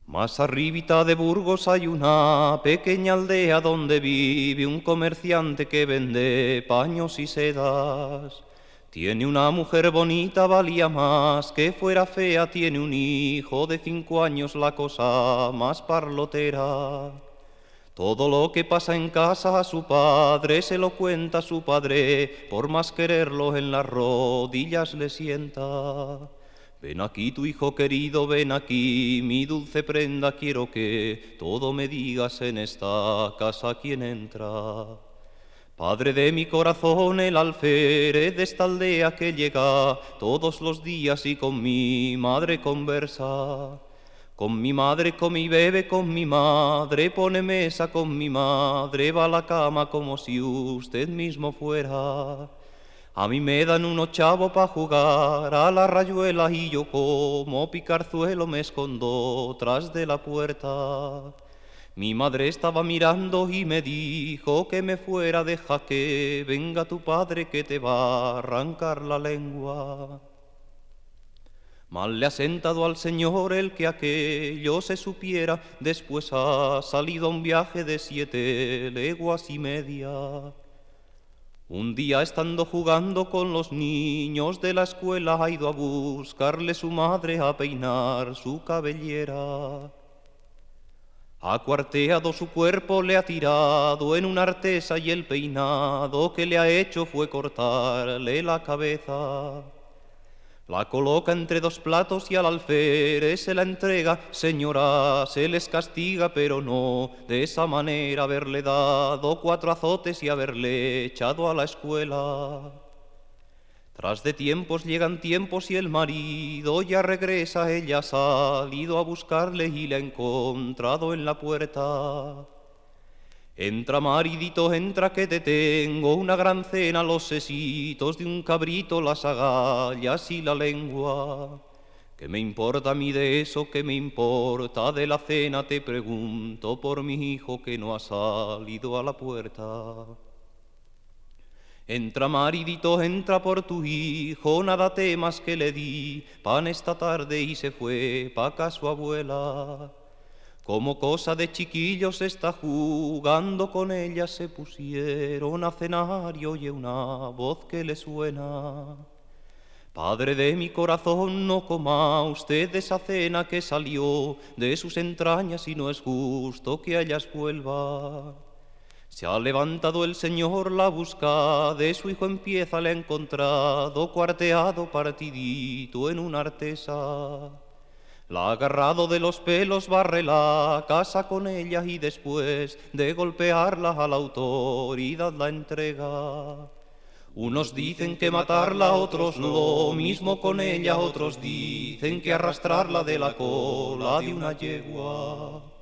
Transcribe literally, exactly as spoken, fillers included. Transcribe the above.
Más arribita de Burgos hay una pequeña aldea donde vive un comerciante que vende paños y sedas. Tiene una mujer bonita, valía más que fuera fea, tiene un hijo de cinco años, la cosa más parlotera. Todo lo que pasa en casa a su padre se lo cuenta su padre, por más quererlo en las rodillas le sienta. Ven aquí tu hijo querido, ven aquí, mi dulce prenda, quiero que todo me digas en esta casa quién entra. Padre de mi corazón, el alférez de esta aldea que llega todos los días y con mi madre conversa. Con mi madre come y bebe, con mi madre pone mesa, con mi madre va a la cama como si usted mismo fuera. A mí me dan un ochavo pa' jugar a la rayuela y yo como picarzuelo me escondo tras de la puerta. Mi madre estaba mirando y me dijo que me fuera, deja que venga tu padre que te va a arrancar la lengua. Mal le ha sentado al señor el que aquello se supiera, después ha salido a un viaje de siete leguas y media. Un día estando jugando con los niños de la escuela ha ido a buscarle su madre a peinar su cabellera. Ha cuarteado su cuerpo, le ha tirado en una artesa y el peinado que le ha hecho fue cortarle la cabeza. La coloca entre dos platos y al alférez se la entrega. Señora, se les castiga, pero no de esa manera, haberle dado cuatro azotes y haberle echado a la escuela. Tras de tiempos llegan tiempos y el marido ya regresa. Ella ha salido a buscarle y le ha encontrado en la puerta. Entra, maridito, entra que te tengo una gran cena, los sesitos de un cabrito, las agallas y la lengua. ¿Qué me importa a mí de eso? ¿Qué me importa de la cena? Te pregunto por mi hijo que no ha salido a la puerta. Entra, maridito, entra por tu hijo, nada temas que le di pan esta tarde y se fue pa' casa su abuela. Como cosa de chiquillos está jugando con ella, se pusieron a cenar y oye una voz que le suena. Padre de mi corazón, no coma usted esa cena que salió de sus entrañas y no es justo que a ellas vuelva. Se ha levantado el señor, la busca de su hijo empieza, le ha encontrado cuarteado, partidito en una artesa. La ha agarrado de los pelos, barre la casa con ella y después de golpearla a la autoridad la entrega. Unos dicen que matarla, otros lo mismo con ella, otros dicen que arrastrarla de la cola de una yegua.